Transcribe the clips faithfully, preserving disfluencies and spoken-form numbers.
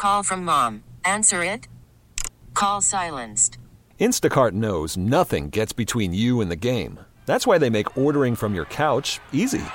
call from mom. Answer it. Call silenced. Instacart knows nothing gets between you and the game. That's why they make ordering from your couch easy.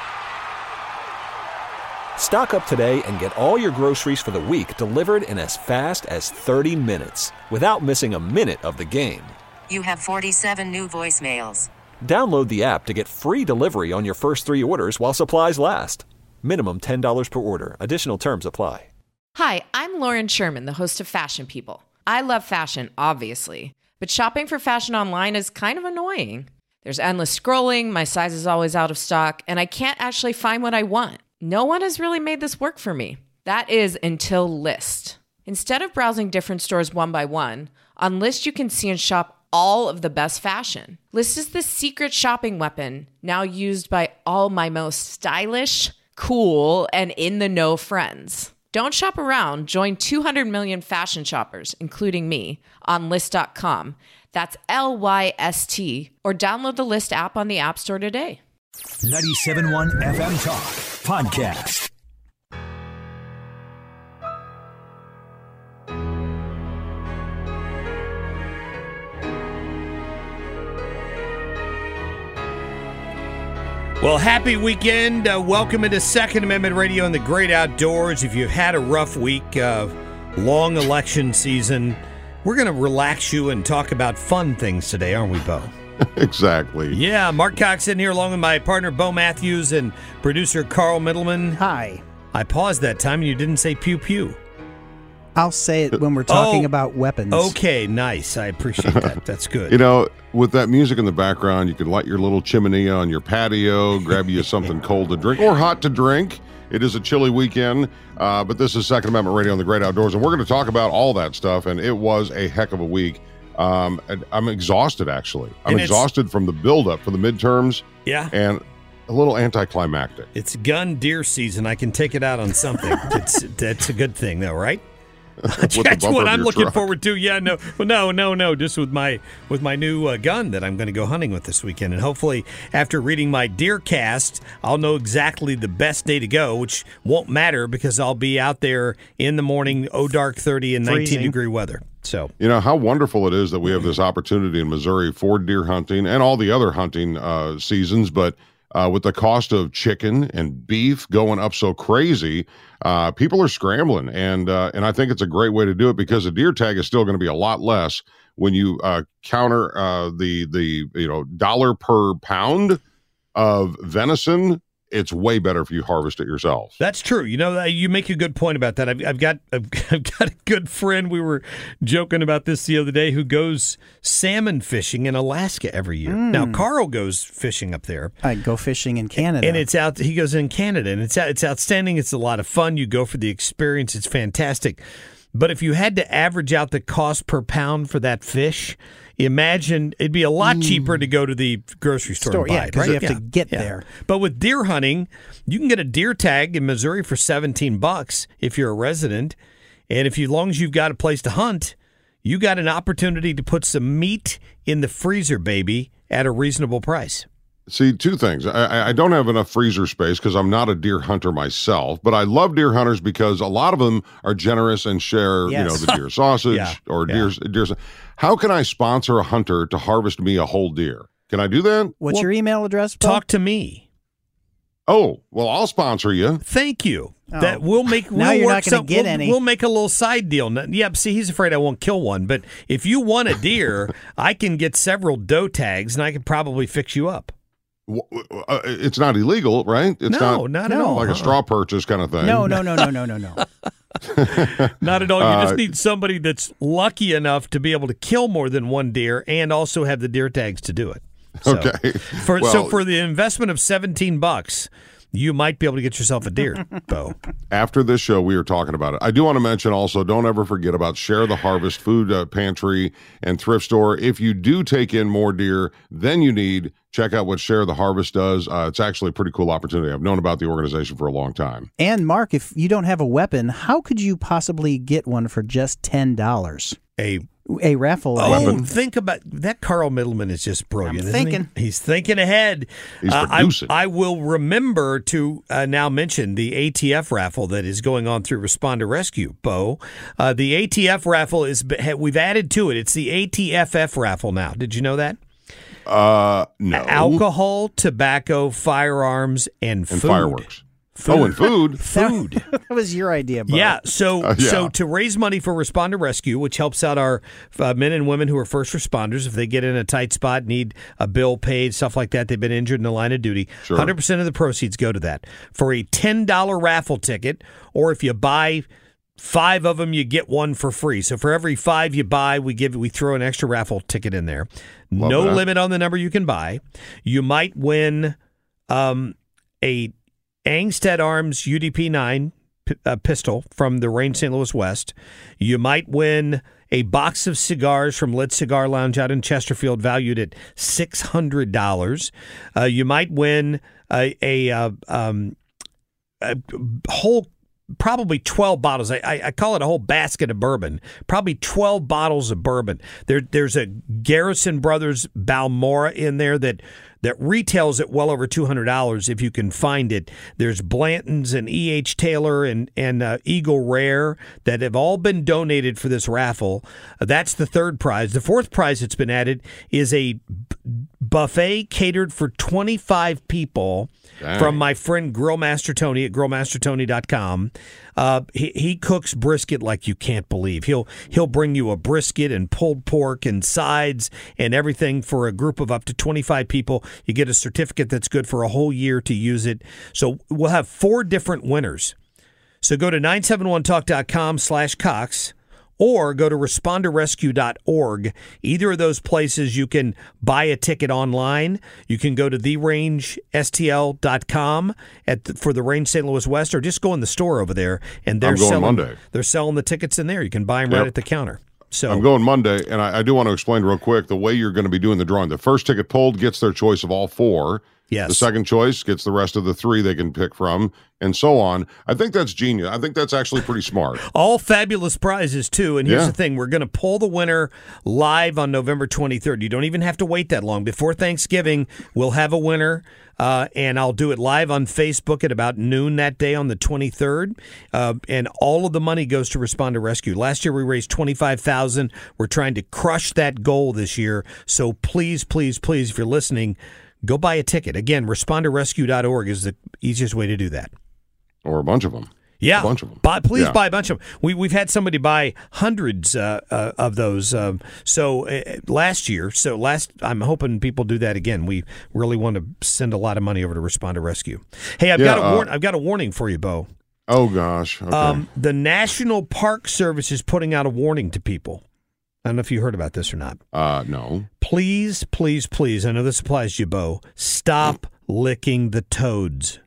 Stock up today and get all your groceries for the week delivered in as fast as thirty minutes without missing a minute of the game. You have forty-seven new voicemails. Download the app to get free delivery on your first three orders while supplies last. Minimum ten dollars per order. Additional terms apply. Hi, I'm Lauren Sherman, the host of Fashion People. I love fashion, obviously, but shopping for fashion online is kind of annoying. There's endless scrolling, my size is always out of stock, and I can't actually find what I want. No one has really made this work for me. That is until Lyst. Instead of browsing different stores one by one, on Lyst you can see and shop all of the best fashion. Lyst is the secret shopping weapon now used by all my most stylish, cool, and in-the-know friends. Don't shop around. Join two hundred million fashion shoppers, including me, on Lyst dot com. That's L Y S T. Or download the Lyst app on the App Store today. ninety-seven point one F M Talk Podcast. Well, happy weekend. Uh, welcome into Second Amendment Radio and the Great Outdoors. If you've had a rough week, uh, long election season, we're going to relax you and talk about fun things today, aren't we, Bo? Exactly. Yeah, Mark Cox in here along with my partner, Bo Matthews, and producer Carl Middleman. Hi. I paused that time and you didn't say pew-pew. I'll say it when we're talking oh, about weapons. Okay, nice. I appreciate that. That's good. You know, with that music in the background, you can light your little chimney on your patio, grab you something cold to drink or hot to drink. It is a chilly weekend, uh, but this is Second Amendment Radio on the Great Outdoors, and we're going to talk about all that stuff, and it was a heck of a week. Um, I'm exhausted, actually. I'm and exhausted from the buildup for the midterms. Yeah. And a little anticlimactic. It's gun deer season. I can take it out on something. it's, that's a good thing, though, right? That's what I'm looking truck. forward to. Yeah, no, well, no, no, no. Just with my with my new uh, gun that I'm going to go hunting with this weekend, and hopefully, after reading my deer cast, I'll know exactly the best day to go, which won't matter because I'll be out there in the morning, oh dark thirty and Freezing. nineteen degree weather. So you know how wonderful it is that we have this opportunity in Missouri for deer hunting and all the other hunting uh, seasons, but. Uh, with the cost of chicken and beef going up so crazy, uh, people are scrambling, and uh, and I think it's a great way to do it because a deer tag is still going to be a lot less when you uh, counter uh, the the you know dollar per pound of venison. It's way better if you harvest it yourself. That's true. You know, you make a good point about that. I've, I've got I've, I've got a good friend. We were joking about this the other day who goes salmon fishing in Alaska every year. Mm. Now, Carl goes fishing up there. I go fishing in Canada. And it's out. He goes in Canada, and it's it's outstanding. It's a lot of fun. You go for the experience. It's fantastic. But if you had to average out the cost per pound for that fish, imagine it'd be a lot mm. cheaper to go to the grocery store, store and buy yeah, it, because right? you have yeah. to get yeah. there. But with deer hunting, you can get a deer tag in Missouri for seventeen bucks if you're a resident, and if you, as long as you've got a place to hunt, you got an opportunity to put some meat in the freezer, baby, at a reasonable price. See, two things. I, I don't have enough freezer space because I'm not a deer hunter myself, but I love deer hunters because a lot of them are generous and share, yes. you know, the deer sausage yeah. or yeah. deer, deer. How can I sponsor a hunter to harvest me a whole deer? Can I do that? What's well, your email address, Bo? Talk to me. Oh, well, I'll sponsor you. Thank you. Oh. That we'll make. Now we'll you're work not gonna some, get we'll, any. We'll make a little side deal. Yep. See, he's afraid I won't kill one, but if you want a deer, I can get several doe tags, and I can probably fix you up. Uh, it's not illegal, right? It's no, not, not at no. all. like a straw purchase kind of thing. No, no, no, no, no, no, no. Not at all. You Uh, just need somebody that's lucky enough to be able to kill more than one deer and also have the deer tags to do it. So, Okay. For, Well, so for the investment of seventeen bucks, you might be able to get yourself a deer, Bo. After this show, we are talking about it. I do want to mention also, don't ever forget about Share the Harvest Food uh, Pantry and Thrift Store. If you do take in more deer than you need, check out what Share the Harvest does. Uh, it's actually a pretty cool opportunity. I've known about the organization for a long time. And Mark, if you don't have a weapon, how could you possibly get one for just ten dollars? A A raffle. Oh, Weapon. think about that. Carl Middleman is just brilliant. I'm isn't thinking. He? He's thinking ahead. He's Uh, producing. I, I will remember to uh, now mention the A T F raffle that is going on through Respond to Rescue, Bo. Uh, the A T F raffle is we've added to it. It's the A T F F raffle now. Did you know that? Uh, no. Alcohol, tobacco, firearms, and, and food. fireworks. Food. Oh, and food. Food. That was your idea, Bo. Yeah, so Uh, yeah. so to raise money for Respond to Rescue, which helps out our uh, men and women who are first responders if they get in a tight spot, need a bill paid, stuff like that, they've been injured in the line of duty, Sure. one hundred percent of the proceeds go to that. For a ten dollars raffle ticket, or if you buy five of them, you get one for free. So for every five you buy, we give we throw an extra raffle ticket in there. Love no that. limit on the number you can buy. You might win um, a Angstead Arms U D P nine p- uh, pistol from the Range Saint Louis West. You might win a box of cigars from Lit Cigar Lounge out in Chesterfield, valued at six hundred dollars. Uh, you might win a, a, uh, um, a whole probably twelve bottles. I, I, I call it a whole basket of bourbon. Probably twelve bottles of bourbon. There, there's a Garrison Brothers Balmora in there that that retails at well over two hundred dollars if you can find it. There's Blanton's and E H. Taylor and, and uh, Eagle Rare that have all been donated for this raffle. Uh, that's the third prize. The fourth prize that's been added is a b- buffet catered for twenty-five people Dang. from my friend Grillmaster Tony at grill master tony dot com. Uh, he, he cooks brisket like you can't believe. He'll he'll bring you a brisket and pulled pork and sides and everything for a group of up to twenty-five people. You get a certificate that's good for a whole year to use it. So we'll have four different winners. So go to nine seven one talk dot com slash Cox or go to respond to rescue dot org. Either of those places you can buy a ticket online. You can go to the range s t l dot com at the, for the Range Saint Louis West, or just go in the store over there and they're I'm going selling Monday. they're selling the tickets in there. You can buy them right Yep. at the counter. So I'm going Monday, and I, I do want to explain real quick the way you're going to be doing the drawing. The first ticket pulled gets their choice of all four. Yes. The second choice gets the rest of the three they can pick from, and so on. I think that's genius. I think that's actually pretty smart. all fabulous prizes, too. And here's Yeah. the thing. We're going to pull the winner live on November twenty-third. You don't even have to wait that long. Before Thanksgiving, we'll have a winner, uh, and I'll do it live on Facebook at about noon that day on the twenty-third. Uh, and all of the money goes to Respond to Rescue. Last year, we raised twenty-five thousand dollars. We're trying to crush that goal this year. So please, please, please, if you're listening, go buy a ticket. Again, respond to rescue dot org is the easiest way to do that. Or a bunch of them. Yeah, A bunch of them. Buy, please Yeah. buy a bunch of them. We, we've had somebody buy hundreds uh, uh, of those. Um, so uh, last year, so last, I'm hoping people do that again. We really want to send a lot of money over to Respond to Rescue. Hey, I've Yeah, got a uh, warn- I've got a warning for you, Bo. Oh, gosh. Okay. Um, the National Park Service is putting out a warning to people. I don't know if you heard about this or not. uh, no. Please, please, please, I know this applies to you, Bo, stop licking the toads.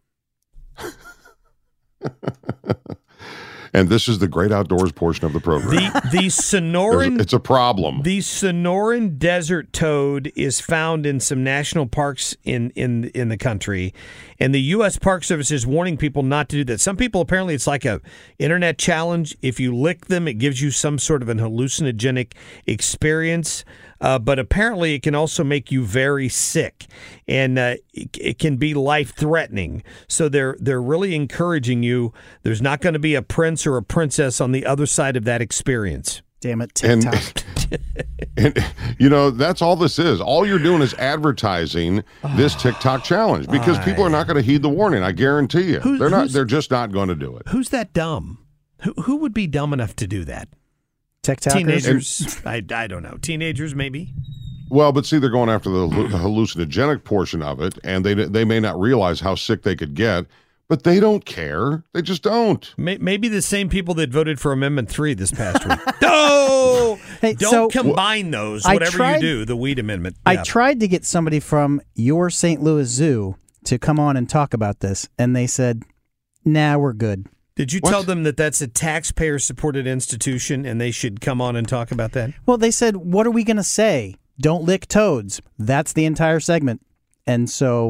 And this is the great outdoors portion of the program. The, the There's- Sonoran... it's a problem. The Sonoran desert toad is found in some national parks in, in in the country, and the U S Park Service is warning people not to do that. Some people, apparently it's like a internet challenge. If you lick them, it gives you some sort of an hallucinogenic experience, uh, but apparently it can also make you very sick, and uh, it, it can be life-threatening. So they're they're really encouraging you. There's not going to be a prince or a princess on the other side of that experience. Damn it, And- TikTok. And, you know, that's all this is. All you're doing is advertising this TikTok challenge because people are not going to head the warning. I guarantee you. Who- they're not. who's- They're just not going to do it. Who's that dumb? Who who would be dumb enough to do that? TikTokers. Teenagers? I, I don't know. Teenagers, maybe? Well, but see, they're going after the hallu- hallucinogenic portion of it, and they they may not realize how sick they could get, but they don't care. They just don't. May, maybe the same people that voted for Amendment three this past week. No! Hey, Don't so- combine those, I whatever tried- you do, the weed amendment. I Yeah. tried to get somebody from your Saint Louis Zoo to come on and talk about this, and they said, nah, we're good. Did you What? tell them that that's a taxpayer-supported institution and they should come on and talk about that? Well, they said, what are we going to say? Don't lick toads. That's the entire segment. And so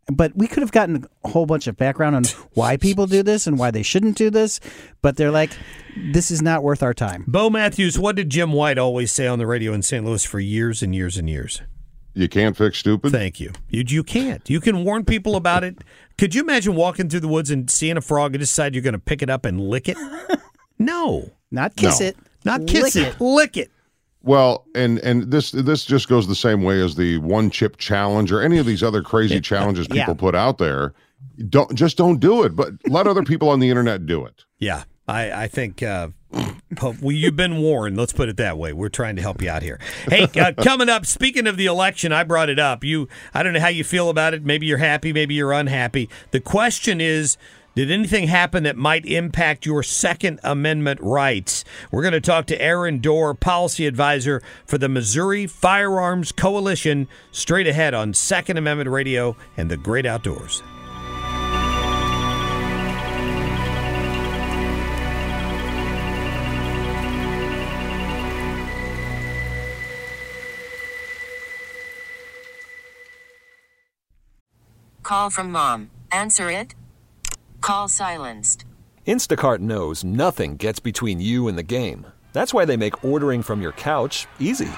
But we could have gotten a whole bunch of background on why people do this and why they shouldn't do this. But they're like, this is not worth our time. Bo Matthews, what did Jim White always say on the radio in Saint Louis for years and years and years? You can't fix stupid? Thank you. You you can't. You can warn people about it. Could you imagine walking through the woods and seeing a frog and decide you're going to pick it up and lick it? No. Not kiss No. it. Not kiss Lick it. it. Lick it. Well, and and this this just goes the same way as the one chip challenge or any of these other crazy challenges people Yeah. put out there. Don't just don't do it, but let other people on the internet do it. Yeah, I, I think uh, well, you've been warned. Let's put it that way. We're trying to help you out here. Hey, uh, coming up, speaking of the election, I brought it up. You, I don't know how you feel about it. Maybe you're happy, maybe you're unhappy. The question is, did anything happen that might impact your Second Amendment rights? We're going to talk to Aaron Dorr, policy advisor for the Missouri Firearms Coalition, straight ahead on Second Amendment Radio and the Great Outdoors. Call from mom. Answer it. Call silenced. Instacart knows nothing gets between you and the game. That's why they make ordering from your couch easy.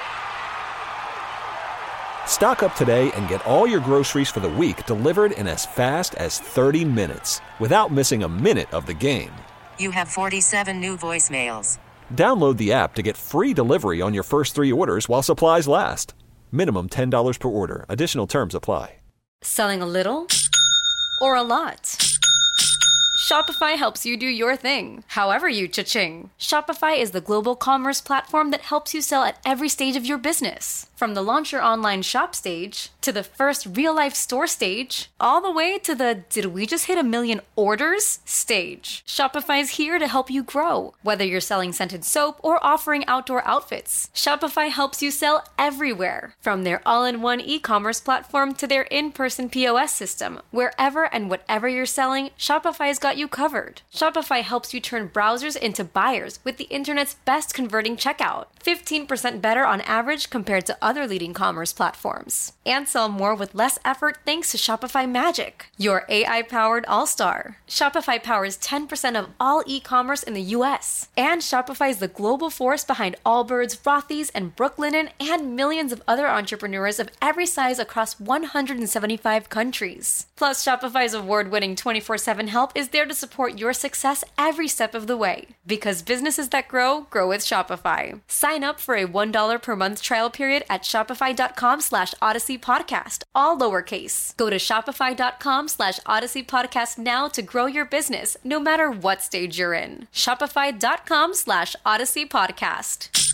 Stock up today and get all your groceries for the week delivered in as fast as thirty minutes without missing a minute of the game. You have forty-seven new voicemails. Download the app to get free delivery on your first three orders while supplies last. Minimum ten dollars per order. Additional terms apply. Selling a little or a lot? Shopify helps you do your thing, however you cha-ching. Shopify is the global commerce platform that helps you sell at every stage of your business. From the launch your online shop stage, to the first real-life store stage, all the way to the did we just hit a million orders stage. Shopify's here to help you grow. Whether you're selling scented soap or offering outdoor outfits, Shopify helps you sell everywhere. From their all-in-one e-commerce platform to their in-person P O S system, wherever and whatever you're selling, Shopify's got you covered. Shopify helps you turn browsers into buyers with the internet's best converting checkout. fifteen percent better on average compared to other leading commerce platforms. And sell more with less effort thanks to Shopify Magic, your A I-powered all-star. Shopify powers ten percent of all e-commerce in the U S. And Shopify is the global force behind Allbirds, Rothy's, and Brooklinen, and millions of other entrepreneurs of every size across one hundred seventy-five countries. Plus, Shopify's award-winning twenty-four seven help is there to support your success every step of the way. Because businesses that grow, grow with Shopify. Sign up for a one dollar per month trial period at shopify.com slash Odyssey Podcast, all lowercase. Go to shopify.com slash Odyssey Podcast now to grow your business, no matter what stage you're in. Shopify.com slash Odyssey Podcast.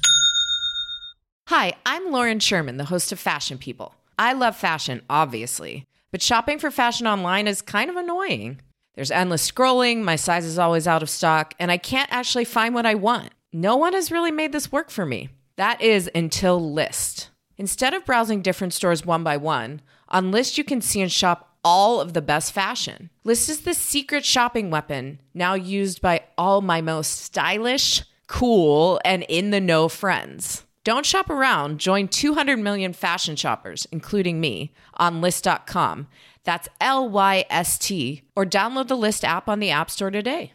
Hi, I'm Lauren Sherman, the host of Fashion People. I love fashion, obviously, but shopping for fashion online is kind of annoying. There's endless scrolling, my size is always out of stock, and I can't actually find what I want. No one has really made this work for me. That is until List. Instead of browsing different stores one by one, on List you can see and shop all of the best fashion. List is the secret shopping weapon now used by all my most stylish, cool, and in-the-know friends. Don't shop around. Join two hundred million fashion shoppers, including me, on list dot com. That's L Y S T, or download the List app on the App Store today.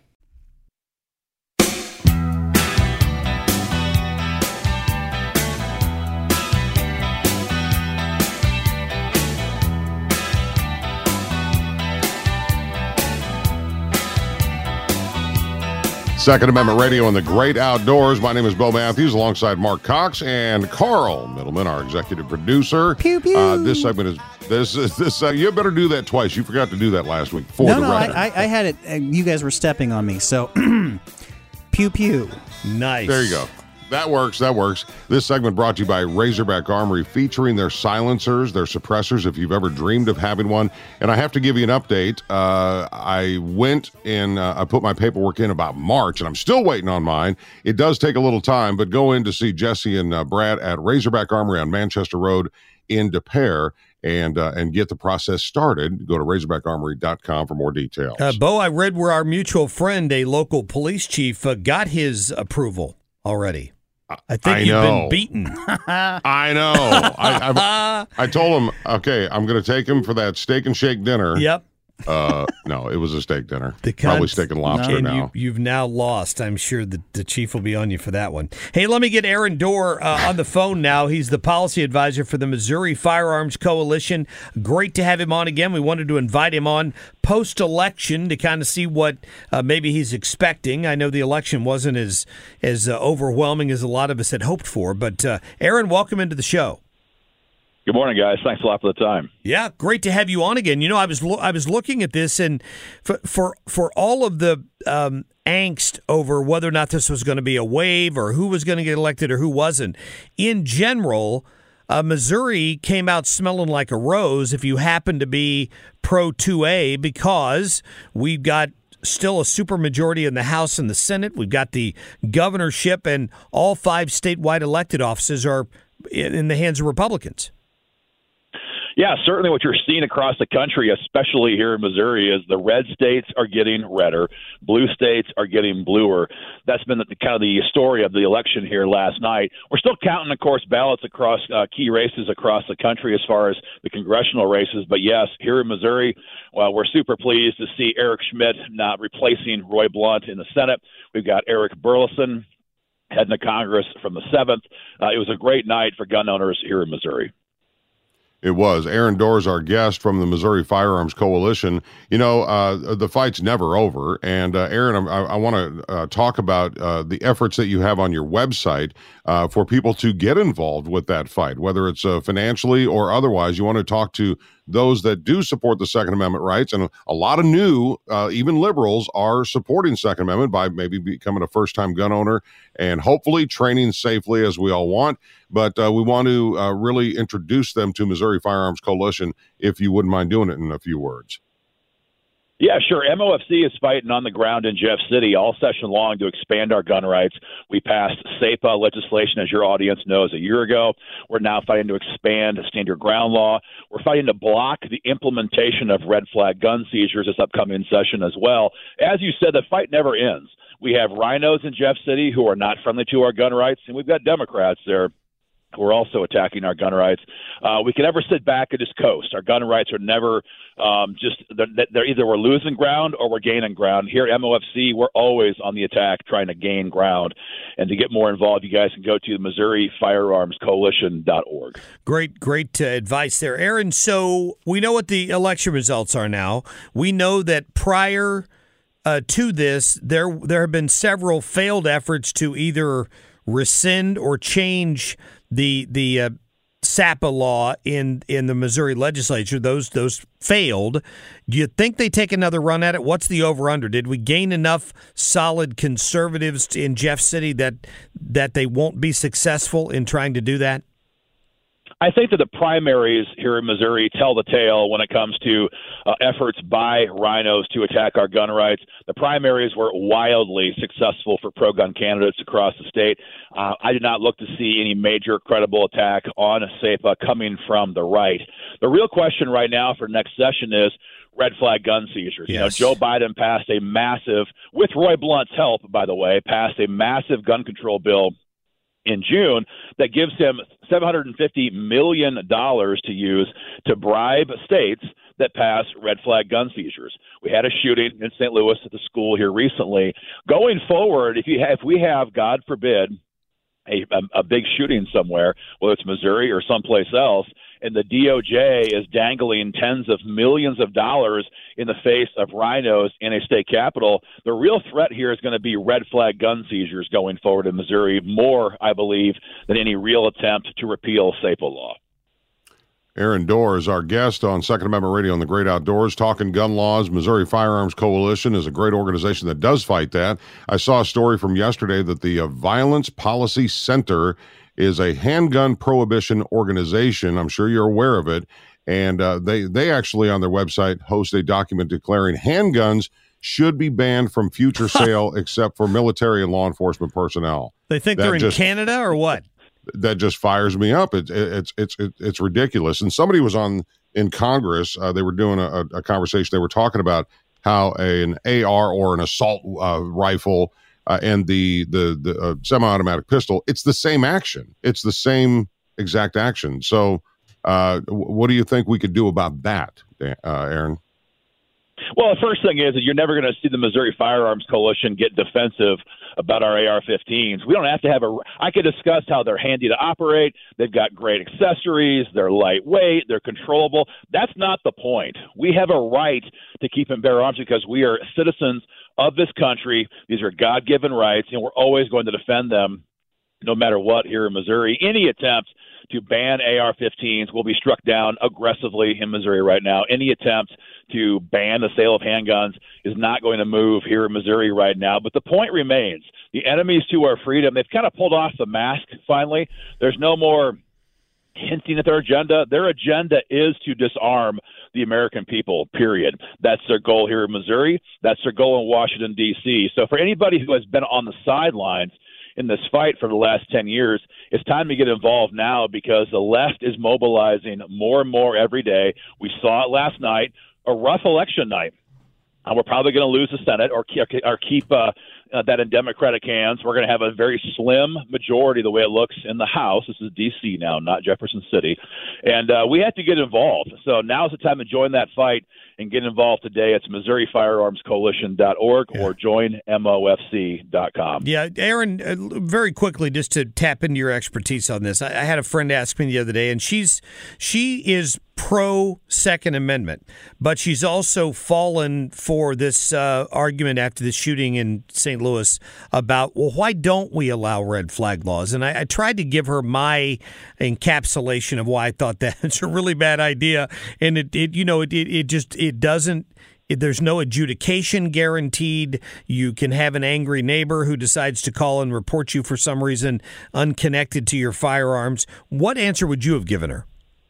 Second Amendment Radio and the Great Outdoors. My name is Bo Matthews, alongside Mark Cox and Carl Middleman, our executive producer. Pew, pew. Uh, this segment is this is this. Uh, you better do that twice. You forgot to do that last week. For no, the no, I, record. I, I had it. And you guys were stepping on me. So, pew pew. Nice. There you go. That works. That works. This segment brought to you by Razorback Armory, featuring their silencers, their suppressors, if you've ever dreamed of having one. And I have to give you an update. Uh, I went and uh, I put my paperwork in about March, and I'm still waiting on mine. It does take a little time, but go in to see Jesse and uh, Brad at Razorback Armory on Manchester Road in De Pere and uh, and get the process started. Go to razorback armory dot com for more details. Uh, Bo, I read where our mutual friend, a local police chief, uh, got his approval already. I think I you've know. been beaten. I know. I, I, I told him, okay, I'm going to take him for that steak and shake dinner. Yep. Uh, no, it was a steak dinner. The Probably cons- steak and lobster and now. You, you've now lost. I'm sure the, the chief will be on you for that one. Hey, let me get Aaron Dorr uh, on the phone now. He's the policy advisor for the Missouri Firearms Coalition. Great to have him on again. We wanted to invite him on post-election to kind of see what uh, maybe he's expecting. I know the election wasn't as, as uh, overwhelming as a lot of us had hoped for. But, uh, Aaron, welcome into the show. Good morning, guys. Thanks a lot for the time. Yeah, great to have you on again. You know, I was lo- I was looking at this, and for for, for all of the um, angst over whether or not this was going to be a wave or who was going to get elected or who wasn't, in general, uh, Missouri came out smelling like a rose if you happen to be pro two A, because we've got still a supermajority in the House and the Senate. We've got the governorship, and all five statewide elected offices are in the hands of Republicans. Yeah, certainly what you're seeing across the country, especially here in Missouri, is the red states are getting redder, blue states are getting bluer. That's been the, kind of the story of the election here last night. We're still counting, of course, ballots across uh, key races across the country as far as the congressional races. But yes, here in Missouri, well, we're super pleased to see Eric Schmidt not replacing Roy Blunt in the Senate. We've got Eric Burleson heading to Congress from the seventh. Uh, it was a great night for gun owners here in Missouri. It was. Aaron Dorr is our guest from the Missouri Firearms Coalition. You know, uh, the fight's never over. And, uh, Aaron, I, I want to uh, talk about uh, the efforts that you have on your website uh, for people to get involved with that fight, whether it's uh, financially or otherwise. You want to talk to those that do support the Second Amendment rights. And a lot of new, uh, even liberals, are supporting Second Amendment by maybe becoming a first-time gun owner and hopefully training safely, as we all want. But uh, we want to uh, really introduce them to Missouri Firearms Coalition, if you wouldn't mind doing it in a few words. Yeah, sure. M O F C is fighting on the ground in Jeff City all session long to expand our gun rights. We passed SAPA legislation, as your audience knows, a year ago. We're now fighting to expand stand your ground law. We're fighting to block the implementation of red flag gun seizures this upcoming session as well. As you said, the fight never ends. We have rhinos in Jeff City who are not friendly to our gun rights, and we've got Democrats there who are also attacking our gun rights. Uh, we can never sit back and just coast. Our gun rights are never um, just they're, they're either we're losing ground or we're gaining ground. Here at M O F C, we're always on the attack trying to gain ground. And to get more involved, you guys can go to Missouri Firearms Coalition dot org. Great, great uh, advice there, Aaron. So we know what the election results are now. We know that prior uh, to this, there there have been several failed efforts to either rescind or change the the uh, SAPA law in in the Missouri legislature. Those those failed. Do you think they take another run at it? What's the over under? Did we gain enough solid conservatives in Jeff City that that they won't be successful in trying to do that? I think that the primaries here in Missouri tell the tale when it comes to uh, efforts by rhinos to attack our gun rights. The primaries were wildly successful for pro-gun candidates across the state. Uh, I did not look to see any major credible attack on SAPA coming from the right. The real question right now for next session is red flag gun seizures. Yes. You know, Joe Biden passed a massive, with Roy Blunt's help, by the way, passed a massive gun control bill in June that gives him seven hundred fifty million dollars to use to bribe states that pass red flag gun seizures. We had a shooting in Saint Louis at the school here recently. Going forward, if you have, if we have, God forbid, a, a, a big shooting somewhere, whether it's Missouri or someplace else, and the D O J is dangling tens of millions of dollars in the face of rhinos in a state capital, the real threat here is going to be red flag gun seizures going forward in Missouri, more, I believe, than any real attempt to repeal SAPA law. Aaron Dorr is our guest on Second Amendment Radio on the Great Outdoors, talking gun laws. Missouri Firearms Coalition is a great organization that does fight that. I saw a story from yesterday that the uh, Violence Policy Center is a handgun prohibition organization. I'm sure you're aware of it. And uh, they, they actually on their website host a document declaring handguns should be banned from future sale except for military and law enforcement personnel. They think That they're in just- Canada or what? That just fires me up. It, it, it's it's it's it's ridiculous. And somebody was on in Congress. Uh, they were doing a, a conversation. They were talking about how a, an A R or an assault uh, rifle uh, and the the the uh, semi-automatic pistol, it's the same action. It's the same exact action. So, uh, what do you think we could do about that, uh, Aaron? Well, the first thing is that you're never going to see the Missouri Firearms Coalition get defensive about our A R fifteens. We don't have to have a – I could discuss how they're handy to operate. They've got great accessories. They're lightweight. They're controllable. That's not the point. We have a right to keep and bear arms because we are citizens of this country. These are God-given rights, and we're always going to defend them no matter what here in Missouri. Any attempt to ban A R fifteens will be struck down aggressively in Missouri right now. Any attempt to ban the sale of handguns is not going to move here in Missouri right now. But the point remains, the enemies to our freedom, they've kind of pulled off the mask finally. There's no more hinting at their agenda. Their agenda is to disarm the American people, period. That's their goal here in Missouri. That's their goal in Washington, D C. So for anybody who has been on the sidelines in this fight for the last ten years, it's time to get involved now because the left is mobilizing more and more every day. We saw it last night, a rough election night. And we're probably going to lose the Senate or, or keep uh, uh, that in Democratic hands. We're going to have a very slim majority the way it looks in the House. This is D C now, not Jefferson City. And uh, we have to get involved. So now's the time to join that fight and get involved today. It's Missouri Firearms Coalition dot org yeah. or join M O F C dot com. Yeah, Aaron, uh, very quickly, just to tap into your expertise on this. I, I had a friend ask me the other day, and she's she is pro Second Amendment, but she's also fallen for this uh, argument after the shooting in Saint Louis about, well, why don't we allow red flag laws? And I, I tried to give her my encapsulation of why I thought that's a really bad idea. And it, it you know, it, it, it just, it doesn't, it, there's no adjudication guaranteed. You can have an angry neighbor who decides to call and report you for some reason unconnected to your firearms. What answer would you have given her?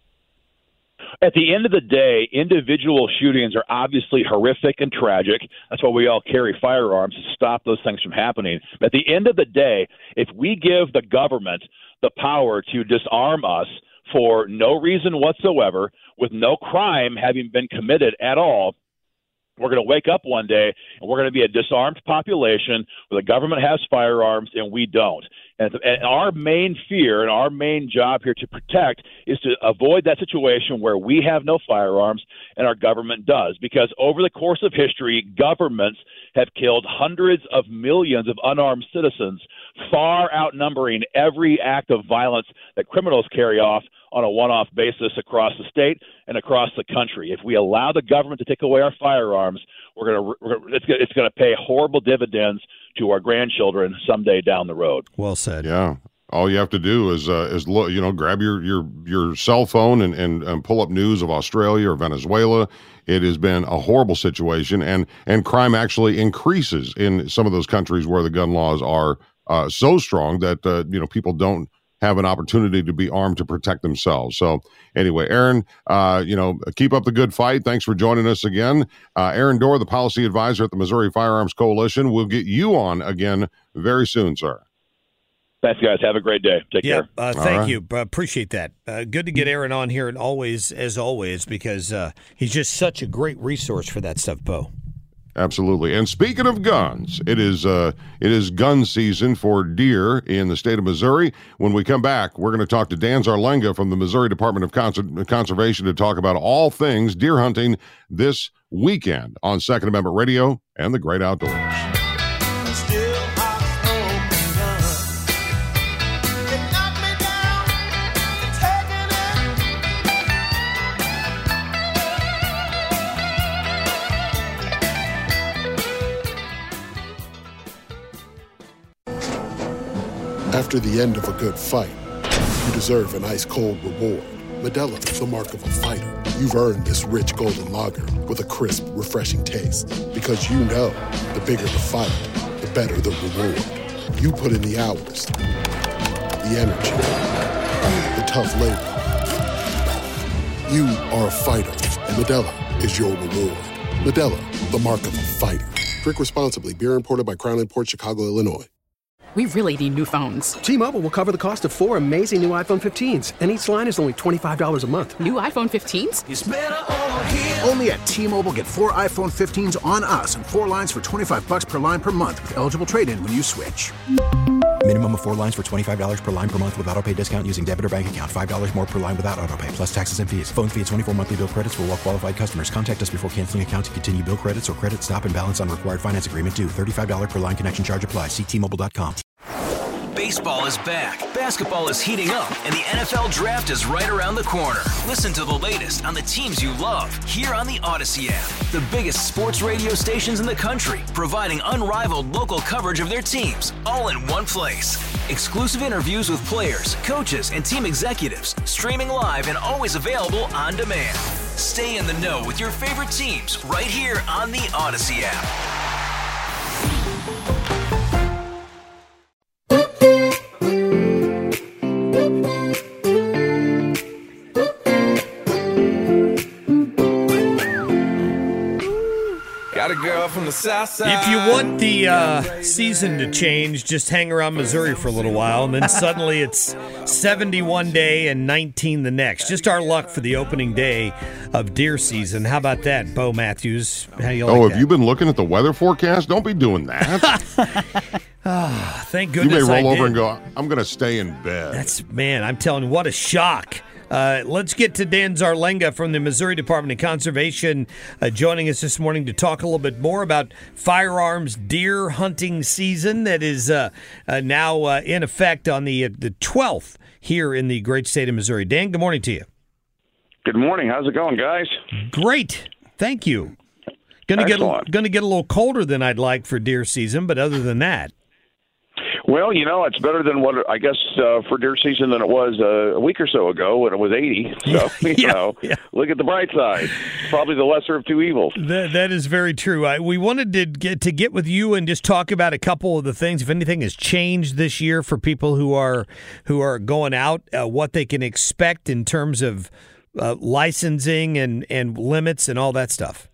At the end of the day, individual shootings are obviously horrific and tragic. That's why we all carry firearms to stop those things from happening. But at the end of the day, if we give the government the power to disarm us for no reason whatsoever, with no crime having been committed at all, we're going to wake up one day and we're going to be a disarmed population where the government has firearms and we don't. And, and our main fear and our main job here to protect is to avoid that situation where we have no firearms and our government does. Because over the course of history, governments have killed hundreds of millions of unarmed citizens, far outnumbering every act of violence that criminals carry off on a one-off basis across the state and across the country. If we allow the government to take away our firearms, we're going to it's, it's going to pay horrible dividends to our grandchildren someday down the road. Well said. Yeah. All you have to do is uh, is look, you know, grab your your your cell phone and, and and pull up news of Australia or Venezuela. It has been a horrible situation, and and crime actually increases in some of those countries where the gun laws are uh, so strong that uh, you know people don't have an opportunity to be armed to protect themselves. So anyway, Aaron, uh, you know, keep up the good fight. Thanks for joining us again. Uh, Aaron Doerr, the policy advisor at the Missouri Firearms Coalition. We'll get you on again very soon, sir. Thanks, guys. Have a great day. Take yeah, care. Uh, thank right. you. Uh, appreciate that. Uh, good to get Aaron on here, and always, as always, because uh, he's just such a great resource for that stuff, Bo. Absolutely. And speaking of guns, it is uh, it is gun season for deer in the state of Missouri. When we come back, we're going to talk to Dan Zarlenga from the Missouri Department of Conser- Conservation to talk about all things deer hunting this weekend on Second Amendment Radio and the Great Outdoors. After the end of a good fight, you deserve an ice-cold reward. Modelo, the mark of a fighter. You've earned this rich golden lager with a crisp, refreshing taste. Because you know, the bigger the fight, the better the reward. You put in the hours, the energy, the tough labor. You are a fighter, and Modelo is your reward. Modelo, the mark of a fighter. Drink responsibly. Beer imported by Crown Imports, Chicago, Illinois. We really need new phones. T-Mobile will cover the cost of four amazing new iPhone fifteens, and each line is only twenty-five dollars a month. New iPhone fifteens? It's better over here. Only at T-Mobile, get four iPhone fifteens on us and four lines for twenty-five dollars per line per month with eligible trade-in when you switch. Minimum of four lines for twenty-five dollars per line per month with autopay discount using debit or bank account. five dollars more per line without autopay, plus taxes and fees. Phone fee at twenty-four monthly bill credits for well-qualified customers. Contact us before canceling account to continue bill credits or credit stop and balance on required finance agreement due. thirty-five dollars per line connection charge applies. See T Mobile dot com. Baseball is back, basketball is heating up, and the N F L Draft is right around the corner. Listen to the latest on the teams you love here on the Odyssey app. The biggest sports radio stations in the country, providing unrivaled local coverage of their teams, all in one place. Exclusive interviews with players, coaches, and team executives, streaming live and always available on demand. Stay in the know with your favorite teams right here on the Odyssey app. Got a girl from the south side. If you want the uh, season to change, just hang around Missouri for a little while, and then suddenly it's seventy one day and nineteen the next. Just our luck for the opening day of deer season. How about that, Bo Matthews? How you like oh, have that? you been looking at the weather forecast? Don't be doing that. oh, thank goodness You may roll I over did. and go, I'm going to stay in bed. That's, man, I'm telling you, what a shock. Uh, let's get to Dan Zarlenga from the Missouri Department of Conservation uh, joining us this morning to talk a little bit more about firearms deer hunting season that is uh, uh, now uh, in effect on the uh, the twelfth here in the great state of Missouri. Dan, good morning to you. Good morning. How's it going, guys? Great. Thank you. Going to get going to get a little colder than I'd like for deer season, but other than that. Well, you know, it's better than what I guess uh, for deer season than it was uh, a week or so ago when it was eighty. So, you yeah, know, yeah. Look at the bright side. Probably the lesser of two evils. That, that is very true. I, we wanted to get to get with you and just talk about a couple of the things, if anything has changed this year for people who are who are going out, uh, what they can expect in terms of uh, licensing and, and limits and all that stuff.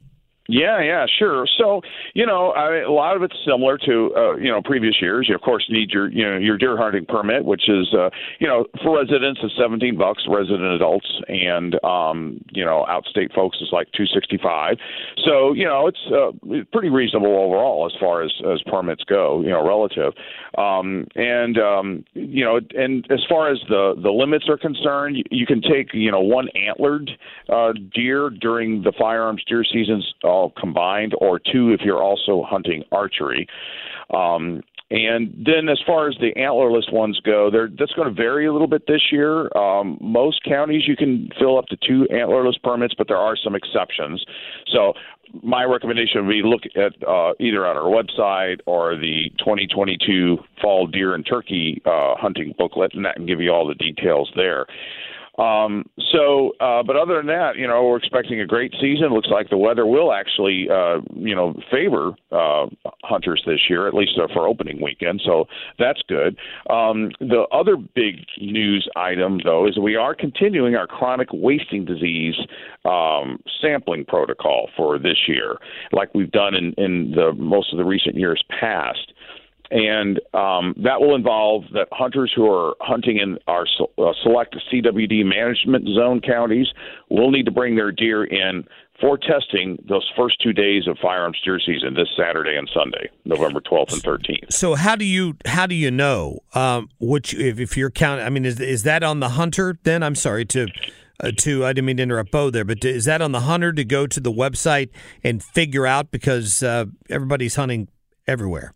Yeah, yeah, sure. So, you know, I, a lot of it's similar to, uh, you know, previous years. You, of course, need your, you know, your deer hunting permit, which is, uh, you know, for residents is seventeen bucks, resident adults, and, um, you know, outstate folks is like two sixty-five. So, you know, it's uh, pretty reasonable overall as far as, as permits go, you know, relative. Um, and, um, you know, and as far as the, the limits are concerned, you, you can take, you know, one antlered uh, deer during the firearms deer seasons all combined, or two if you're also hunting archery. Um, and then as far as the antlerless ones go, that's going to vary a little bit this year. Um, most counties you can fill up to two antlerless permits, but there are some exceptions. So my recommendation would be look at uh, either on our website or the twenty twenty-two fall deer and turkey uh, hunting booklet, and that can give you all the details there. Um, so, uh, but other than that, you know, we're expecting a great season. Looks like the weather will actually, uh, you know, favor uh, hunters this year, at least uh, for opening weekend. So that's good. Um, the other big news item, though, is we are continuing our chronic wasting disease um, sampling protocol for this year, like we've done in, in the most of the recent years past. And um, that will involve that hunters who are hunting in our uh, select C W D management zone counties will need to bring their deer in for testing those first two days of firearms deer season, this Saturday and Sunday, November twelfth and thirteenth. So how do you how do you know um, which if, if you're counting? I mean, is is that on the hunter? Then I'm sorry to. Uh, to I didn't mean to interrupt Bo there, but is that on the hunter to go to the website and figure out, because uh, everybody's hunting everywhere?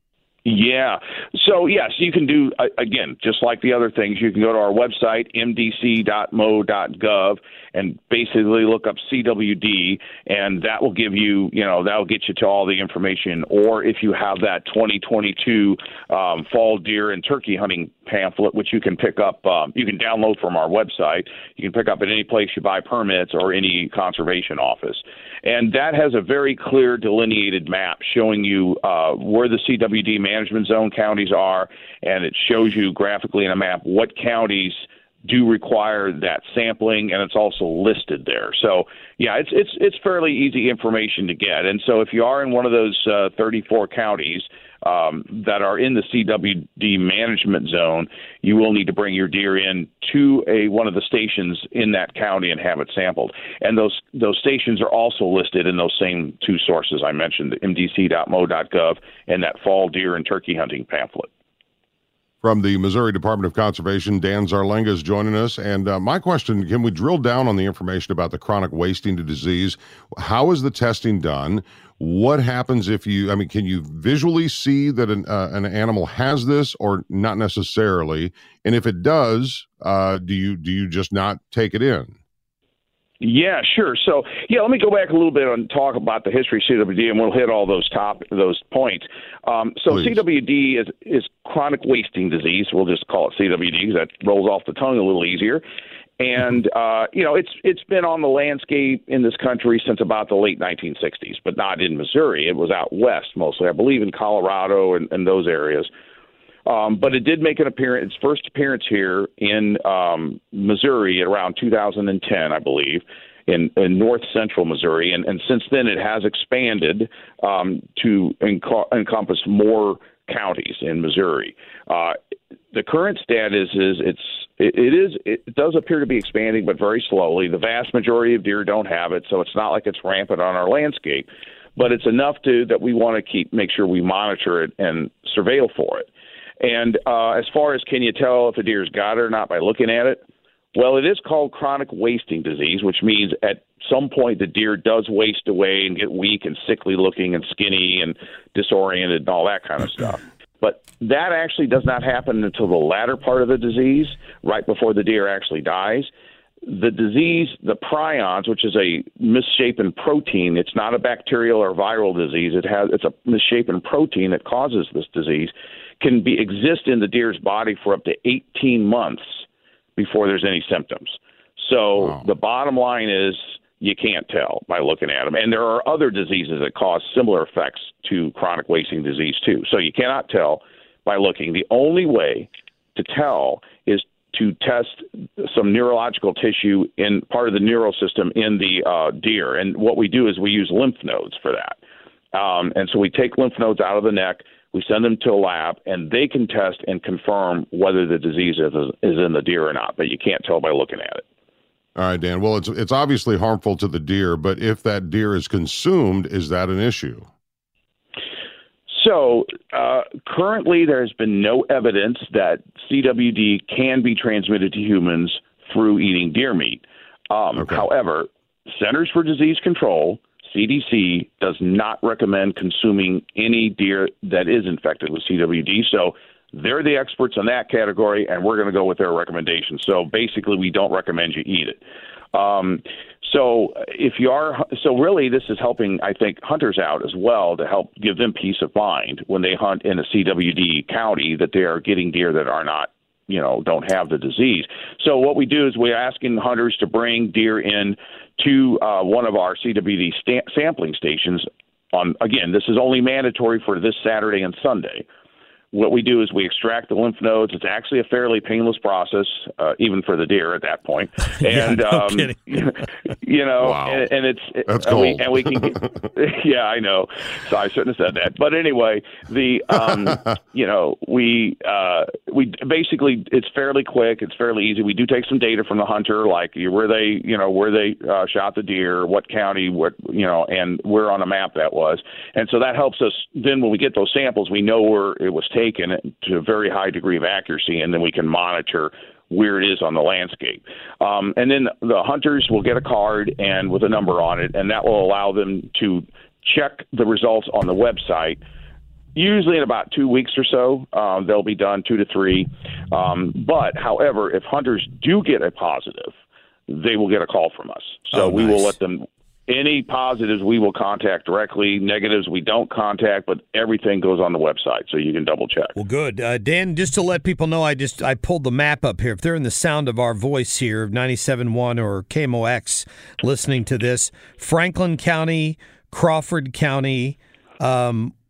Yeah. So, yes, you can do, uh, again, just like the other things, you can go to our website, m d c dot m o dot gov, and basically look up C W D, and that will give you, you know, that will get you to all the information. Or if you have that twenty twenty-two um, fall deer and turkey hunting pamphlet, which you can pick up, um, you can download from our website. You can pick up at any place you buy permits or any conservation office. And that has a very clear delineated map showing you uh, where the C W D management zone counties are, and it shows you graphically in a map what counties do require that sampling, and it's also listed there. So, yeah, it's it's it's fairly easy information to get. And so if you are in one of those uh, thirty-four counties um, that are in the C W D management zone, you will need to bring your deer in to a one of the stations in that county and have it sampled. And those those stations are also listed in those same two sources I mentioned, m d c dot m o dot gov and that fall deer and turkey hunting pamphlet. From the Missouri Department of Conservation, Dan Zarlenga is joining us. And uh, my question, can we drill down on the information about the chronic wasting disease? How is the testing done? What happens if you, I mean, can you visually see that an, uh, an animal has this or not necessarily? And if it does, uh, do you do you just not take it in? Yeah, sure. So, yeah, let me go back a little bit and talk about the history of C W D, and we'll hit all those top those points. Um, so, Please. C W D is is chronic wasting disease. We'll just call it C W D because that rolls off the tongue a little easier. And uh, you know, it's it's been on the landscape in this country since about the late nineteen sixties, but not in Missouri. It was out west mostly, I believe, in Colorado and, and those areas. Um, but it did make an appearance, its first appearance here in um, Missouri at around two thousand ten, I believe, in, in north central Missouri. And, and since then, it has expanded um, to enco- encompass more counties in Missouri. Uh, the current status is it's it, it is it does appear to be expanding, but very slowly. The vast majority of deer don't have it, so it's not like it's rampant on our landscape. But it's enough to that we want to keep make sure we monitor it and surveil for it. And uh, as far as can you tell if a deer's got it or not by looking at it, well, it is called chronic wasting disease, which means at some point the deer does waste away and get weak and sickly looking and skinny and disoriented and all that kind of stuff. But that actually does not happen until the latter part of the disease, right before the deer actually dies. The disease, the prions, which is a misshapen protein, it's not a bacterial or viral disease. It has it's a misshapen protein that causes this disease, can be exist in the deer's body for up to eighteen months before there's any symptoms. So wow. The bottom line is you can't tell by looking at them. And there are other diseases that cause similar effects to chronic wasting disease too. So you cannot tell by looking. The only way to tell is to test some neurological tissue in part of the neural system in the uh, deer. And what we do is we use lymph nodes for that. Um, and so we take lymph nodes out of the neck, we send them to a lab, and they can test and confirm whether the disease is, is in the deer or not. But you can't tell by looking at it. All right, Dan. Well, it's it's obviously harmful to the deer, but if that deer is consumed, is that an issue? So uh, currently there has been no evidence that C W D can be transmitted to humans through eating deer meat. Um, okay. However, Centers for Disease Control, C D C, does not recommend consuming any deer that is infected with C W D. So they're the experts in that category, and we're going to go with their recommendation. So basically, we don't recommend you eat it. Um, so if you are, so really this is helping, I think, hunters out as well to help give them peace of mind when they hunt in a C W D county that they are getting deer that are not, you know, don't have the disease. So what we do is we're asking hunters to bring deer in to uh, one of our C W D sta- sampling stations. On again, this is only mandatory for this Saturday and Sunday. What we do is we extract the lymph nodes. It's actually a fairly painless process, uh, even for the deer at that point. And, yeah, no um, kidding. you know, wow. and, and it's, That's and, cool. we, and we can, get, yeah, I know. So I shouldn't have said that. But anyway, the, um, you know, we, uh, we basically, it's fairly quick. It's fairly easy. We do take some data from the hunter, like where they, you know, where they uh, shot the deer, what county, what, you know, and where on a map that was. And so that helps us. Then when we get those samples, we know where it was taken to a very high degree of accuracy, and then we can monitor where it is on the landscape. Um, and then the hunters will get a card and with a number on it, and that will allow them to check the results on the website. Usually in about two weeks or so, um, they'll be done, two to three. Um, but, however, if hunters do get a positive, they will get a call from us. So oh, we nice. will let them. Any positives we will contact directly. Negatives we don't contact, but everything goes on the website, so you can double check. Well, good. Uh, Dan, just to let people know, I just I pulled the map up here. If they're in the sound of our voice here, ninety-seven point one or K M O X, listening to this, Franklin County, Crawford County, um,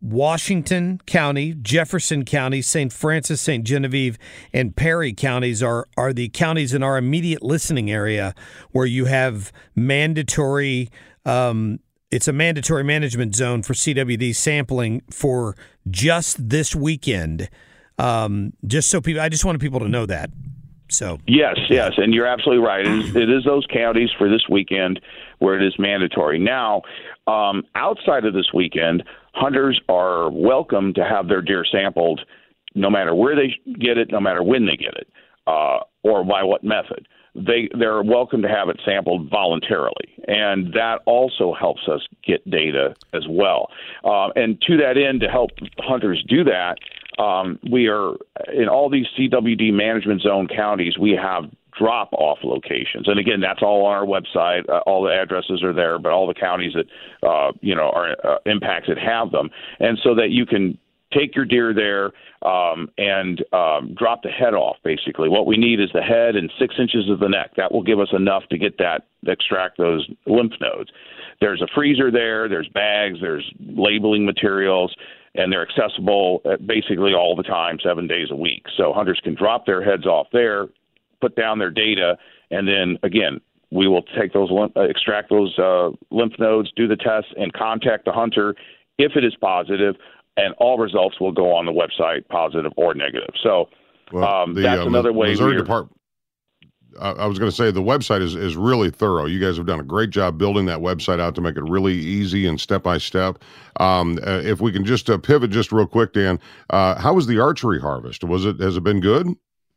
Washington County, Jefferson County, Saint Francis, Saint Genevieve, and Perry counties are, are the counties in our immediate listening area where you have mandatory, um, it's a mandatory management zone for C W D sampling for just this weekend. Um, just so people, I just wanted people to know that. So yes, yes, and you're absolutely right. It is, it is those counties for this weekend where it is mandatory. Now, um, outside of this weekend, hunters are welcome to have their deer sampled no matter where they get it, no matter when they get it, uh, or by what method. They, they're welcome to have it sampled voluntarily, and that also helps us get data as well. Uh, and to that end, to help hunters do that, um, we are in all these C W D management zone counties, we have drop-off locations. And again, that's all on our website. Uh, all the addresses are there, but all the counties that, uh, you know, are uh, impacted have them. And so that you can take your deer there um, and um, drop the head off, basically. What we need is the head and six inches of the neck. That will give us enough to get that, extract those lymph nodes. There's a freezer there. There's bags. There's labeling materials. And they're accessible basically all the time, seven days a week. So hunters can drop their heads off there, put down their data, and then, again, we will take those, uh, extract those uh, lymph nodes, do the tests, and contact the hunter if it is positive, and all results will go on the website, positive or negative. So well, um, the, that's uh, another way. Missouri Department. I, I was going to say the website is, is really thorough. You guys have done a great job building that website out to make it really easy and step by step. Um, uh, if we can just uh, pivot just real quick, Dan, uh, how was the archery harvest? Was it has it been good?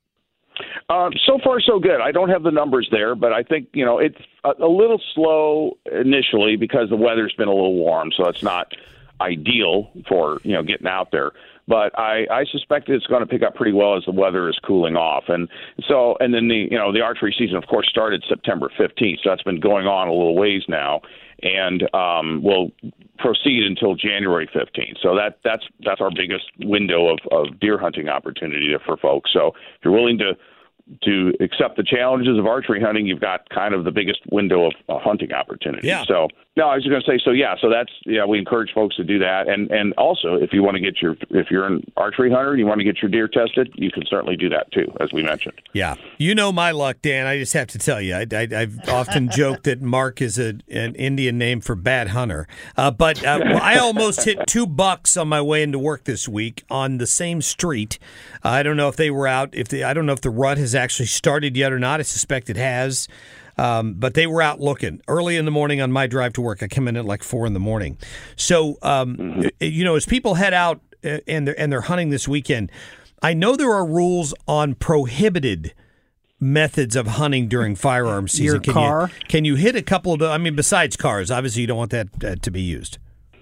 Uh, so far, so good. I don't have the numbers there, but I think, you know, it's a, a little slow initially because the weather's been a little warm, so it's not ideal for, you know, getting out there. But I, I suspect it's going to pick up pretty well as the weather is cooling off. And so, and then the, you know, the archery season, of course, started September fifteenth, so that's been going on a little ways now, and um, will proceed until January fifteenth. So that that's that's our biggest window of, of deer hunting opportunity for folks. So if you're willing to to accept the challenges of archery hunting, you've got kind of the biggest window of uh, hunting opportunity. Yeah. So, no, I was going to say, so yeah, so that's, yeah, we encourage folks to do that. And, and also, if you want to get your, if you're an archery hunter and you want to get your deer tested, you can certainly do that too, as we mentioned. Yeah. You know my luck, Dan. I just have to tell you, I, I, I've often joked that Mark is a, an Indian name for bad hunter. Uh, but uh, I almost hit two bucks on my way into work this week on the same street. Uh, I don't know if they were out, if they, I don't know if the rut has actually started yet or not. I suspect it has. Um, but they were out looking early in the morning on my drive to work. I come in at like four in the morning. So, um, mm-hmm. you know, as people head out and they're, and they're hunting this weekend, I know there are rules on prohibited methods of hunting during firearm season. Your can car? You, can you hit a couple of, I mean, besides cars, obviously you don't want that uh, to be used.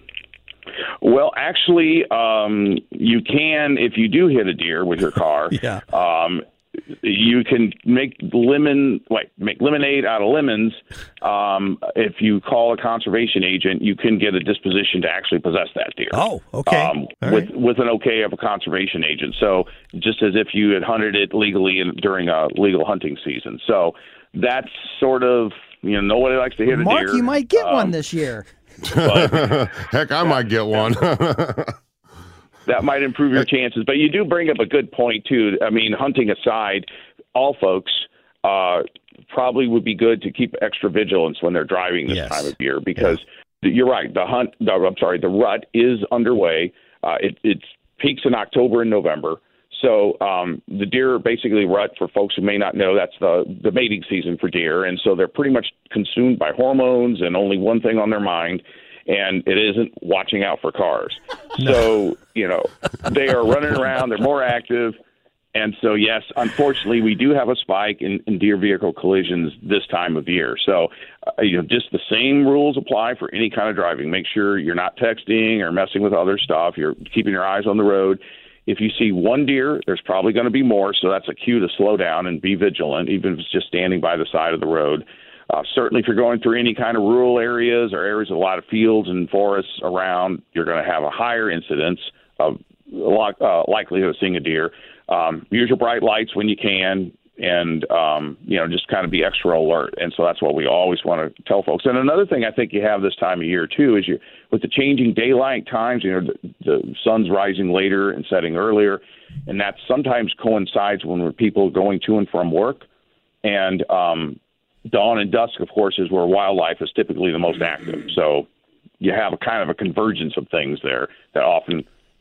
Well, actually, um, you can, if you do hit a deer with your car, yeah. um, you can make lemon, like make lemonade out of lemons. Um, if you call a conservation agent, you can get a disposition to actually possess that deer. Oh, okay. Um, All with right. with an okay of a conservation agent. So just as if you had hunted it legally in, during a legal hunting season. So that's sort of, you know, nobody likes to hit a Mark, deer. you might get um, one this year. But, Heck, I might get one. that might improve your chances. But you do bring up a good point, too. I mean, hunting aside, all folks uh, probably would be good to keep extra vigilance when they're driving this Yes. time of year because yeah. you're right. The hunt, the, I'm sorry, the rut is underway. Uh, it, it peaks in October and November. So um, the deer basically rut, for folks who may not know, that's the, the mating season for deer. And so they're pretty much consumed by hormones and only one thing on their mind, and it isn't watching out for cars. No. So, you know, they are running around, they're more active. And so, yes, unfortunately, we do have a spike in, in deer vehicle collisions this time of year. So, uh, you know, just the same rules apply for any kind of driving. Make sure you're not texting or messing with other stuff. You're keeping your eyes on the road. If you see one deer, there's probably going to be more. So that's a cue to slow down and be vigilant, even if it's just standing by the side of the road. Uh, certainly, if you're going through any kind of rural areas or areas with a lot of fields and forests around, you're going to have a higher incidence of a lot, uh, likelihood of seeing a deer. Um, use your bright lights when you can. and um, you know, just kind of be extra alert. And so that's what we always want to tell folks. And another thing I think you have this time of year too is you with the changing daylight times. You know, the, the sun's rising later and setting earlier, and that sometimes coincides when we're people going to and from work. And um, dawn and dusk, of course, is where wildlife is typically the most active. So you have a kind of a convergence of things there that often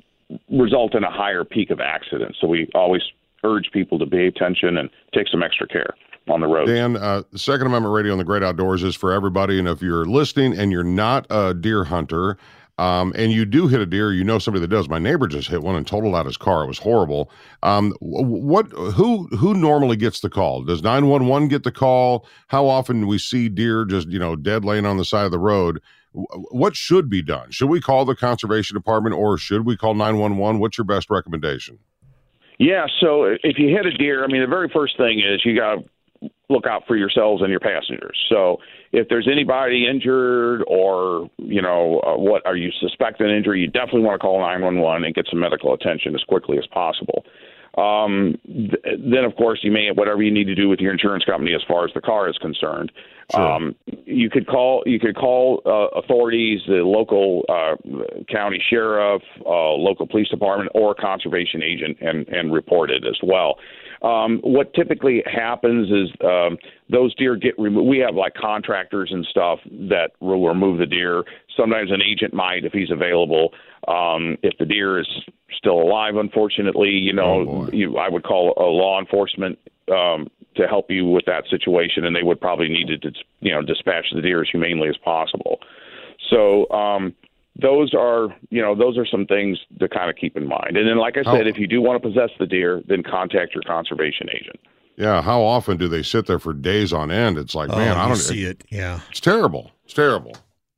result in a higher peak of accidents. So we always urge people to pay attention and take some extra care on the road. Dan, uh, the Second Amendment Radio on the Great Outdoors is for everybody. And if you're listening and you're not a deer hunter, um, and you do hit a deer, you know somebody that does. My neighbor just hit one and totaled out his car. It was horrible. Um, what? Who? Who normally gets the call? Does nine one one get the call? How often do we see deer just, you know, dead laying on the side of the road? What should be done? Should we call the conservation department or should we call nine one one? What's your best recommendation? Yeah, so if you hit a deer, I mean, the very first thing is you got to look out for yourselves and your passengers. So if there's anybody injured or, you know, uh, what are you suspecting injury, you definitely want to call nine one one and get some medical attention as quickly as possible. Um, th- then, of course, you may whatever you need to do with your insurance company as far as the car is concerned. Sure. Um, you could call you could call uh, authorities, the local uh, county sheriff, uh, local police department, or conservation agent, and and report it as well. Um, what typically happens is um, those deer get removed. We have like contractors and stuff that will remove the deer. Sometimes an agent might if he's available. Um, if the deer is still alive, unfortunately, you know, oh you, I would call a law enforcement um, to help you with that situation, and they would probably need to, you know, dispatch the deer as humanely as possible. So um, those are, you know, those are some things to kind of keep in mind. And then, like I said, oh. if you do want to possess the deer, then contact your conservation agent. Yeah, how often do they sit there for days on end? It's like, oh, man, I don't see it. Yeah, it's terrible. It's terrible.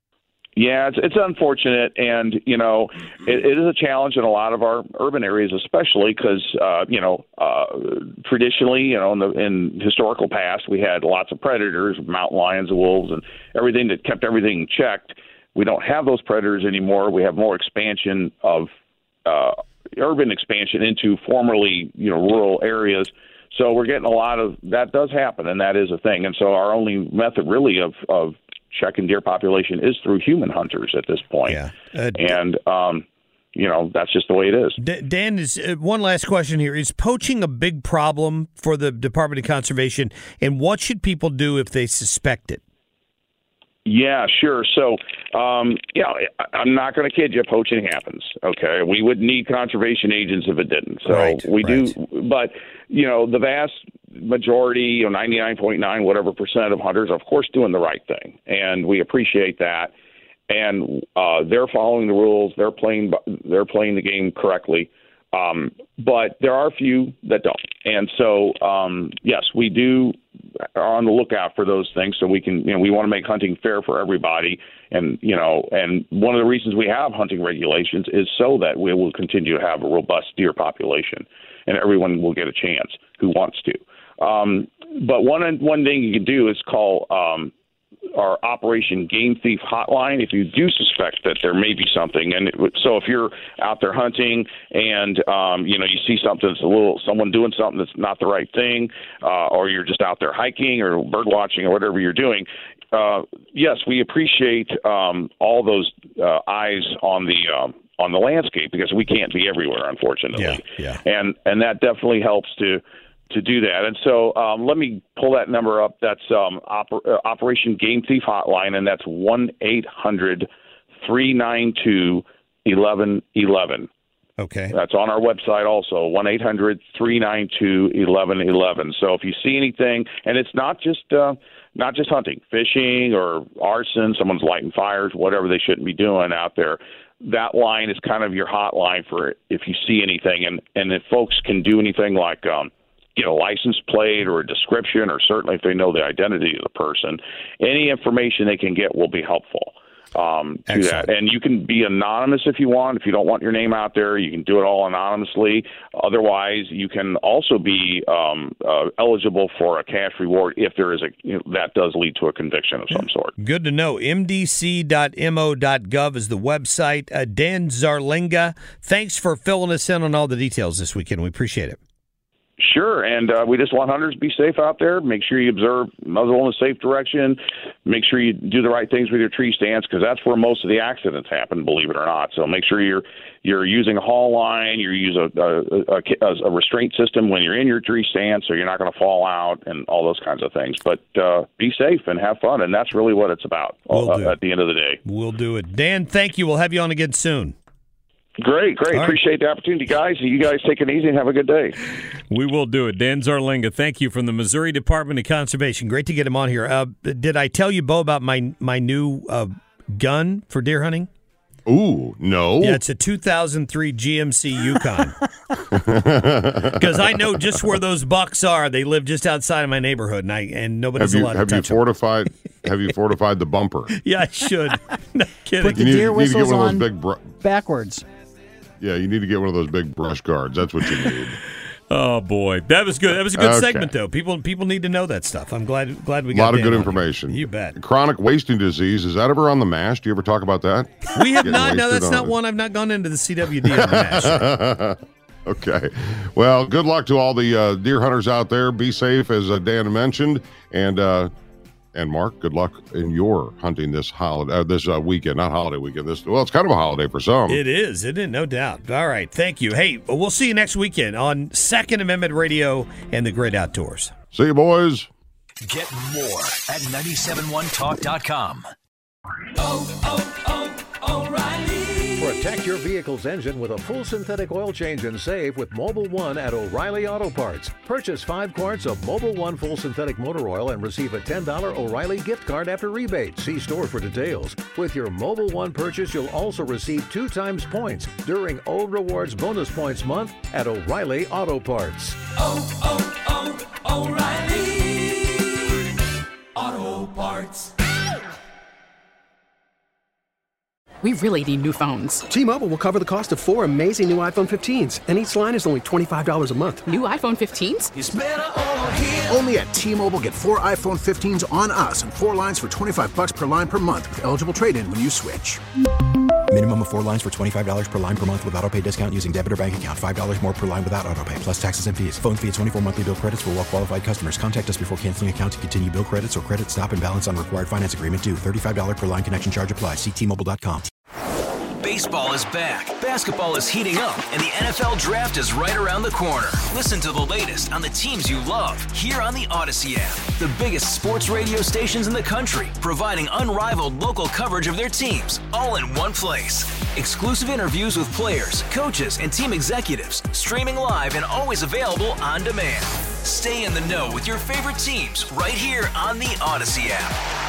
Yeah, it's it's unfortunate, and you know, it, it is a challenge in a lot of our urban areas, especially because uh, you know, uh, traditionally, you know, in the in historical past, we had lots of predators, mountain lions, and wolves, and everything that kept everything checked. We don't have those predators anymore. We have more expansion of uh, urban expansion into formerly, you know, rural areas. So we're getting a lot of that does happen, and that is a thing. And so our only method, really, of of checking deer population is through human hunters at this point. Yeah. Uh, and, um, you know, that's just the way it is. D- Dan, is uh, one last question here. Is poaching a big problem for the Department of Conservation, and what should people do if they suspect it? Yeah, sure. So, um, you know, I'm not going to kid you. Poaching happens. Okay, we would need conservation agents if it didn't. So right, we right. do, but you know, the vast majority, you know, ninety-nine point nine whatever percent of hunters are, of course, doing the right thing, and we appreciate that. And uh, they're following the rules. They're playing. They're playing the game correctly. Um, but there are a few that don't. And so, um, yes, we do are on the lookout for those things so we can, you know, we want to make hunting fair for everybody. And, you know, and one of the reasons we have hunting regulations is so that we will continue to have a robust deer population and everyone will get a chance who wants to. Um, but one, one thing you can do is call, um, our Operation Game Thief hotline if you do suspect that there may be something. And it, so if you're out there hunting and, um, you know, you see something that's a little, someone doing something that's not the right thing, uh, or you're just out there hiking or bird watching or whatever you're doing, uh, yes, we appreciate um, all those uh, eyes on the um, on the landscape because we can't be everywhere, unfortunately. Yeah, yeah. And, and that definitely helps to to do that. And so um, let me pull that number up. That's um, Oper- uh, Operation Game Thief Hotline, and that's one eight hundred three nine two eleven eleven. Okay. That's on our website also, one eight hundred three nine two eleven eleven. So if you see anything, and it's not just uh, not just hunting, fishing or arson, someone's lighting fires, whatever they shouldn't be doing out there, that line is kind of your hotline for if you see anything. And, and if folks can do anything like um, get a license plate or a description, or certainly if they know the identity of the person, any information they can get will be helpful um, to that. And you can be anonymous if you want. If you don't want your name out there, you can do it all anonymously. Otherwise, you can also be um, uh, eligible for a cash reward if there is a, you know, that does lead to a conviction of some sort. Good to know. M D C dot M O dot gov is the website. Uh, Dan Zarlenga, thanks for filling us in on all the details this weekend. We appreciate it. Sure, and uh, we just want hunters to be safe out there. Make sure you observe muzzle in a safe direction. Make sure you do the right things with your tree stands, because that's where most of the accidents happen, believe it or not. So make sure you're you're using a haul line, you use a, a, a, a restraint system when you're in your tree stand, so you're not going to fall out and all those kinds of things. But uh, be safe and have fun, and that's really what it's about We'll uh, do. at the end of the day. We'll do it. Dan, thank you. We'll have you on again soon. Great, great. All right. Appreciate the opportunity, guys. You guys take it easy and have a good day. We will do it. Dan Zarlenga, thank you, from the Missouri Department of Conservation. Great to get him on here. Uh, did I tell you, Bo, about my my new uh, gun for deer hunting? Ooh, no. Yeah, it's a two thousand three G M C Yukon. Because I know just where those bucks are. They live just outside of my neighborhood, and I and nobody's have you, allowed have to you touch them. fortified? Have you fortified the bumper? Yeah, I should. No kidding. Put the You need- deer you need to get whistles one of those on big br- backwards. Yeah, you need to get one of those big brush guards. That's what you need. Oh boy, that was good. That was a good Okay. segment, though. People people need to know that stuff. I'm glad glad we A got lot of Dan good on information. here. You bet. Chronic wasting disease, is that ever on the mash? Do you ever talk about that? We have Getting not. No, wasted that's on not it. one. I've not gone into the C W D on the mash. Okay. Well, good luck to all the uh, deer hunters out there. Be safe, as uh, Dan mentioned, and uh, and Mark, good luck in your hunting this holiday, uh, this uh, weekend. Not holiday weekend. This well, it's kind of a holiday for some. It is, isn't it? No doubt. All right. Thank you. Hey, we'll see you next weekend on Second Amendment Radio and the Great Outdoors. See you, boys. Get more at nine seven one talk dot com. Protect your vehicle's engine with a full synthetic oil change and save with Mobile One at O'Reilly Auto Parts. Purchase five quarts of Mobile One full synthetic motor oil and receive a ten dollars O'Reilly gift card after rebate. See store for details. With your Mobile One purchase, you'll also receive two times points during O Rewards Bonus Points Month at O'Reilly Auto Parts. Oh, oh, oh, O'Reilly Auto Parts. We really need new phones. T-Mobile will cover the cost of four amazing new iPhone fifteens, and each line is only twenty-five dollars a month. New iPhone fifteens? It's better over here. Only at T-Mobile, get four iPhone fifteens on us and four lines for twenty-five bucks per line per month with eligible trade-in when you switch. Minimum of four lines for twenty-five dollars per line per month with auto pay discount using debit or bank account. five dollars more per line without auto pay, plus taxes and fees. Phone fee at twenty-four monthly bill credits for well-qualified customers. Contact us before canceling account to continue bill credits or credit stop and balance on required finance agreement due. thirty-five dollars per line connection charge applies. See T Mobile dot com. Baseball is back, basketball is heating up, and the N F L Draft is right around the corner. Listen to the latest on the teams you love here on the Odyssey app. The biggest sports radio stations in the country, providing unrivaled local coverage of their teams, all in one place. Exclusive interviews with players, coaches, and team executives, streaming live and always available on demand. Stay in the know with your favorite teams right here on the Odyssey app.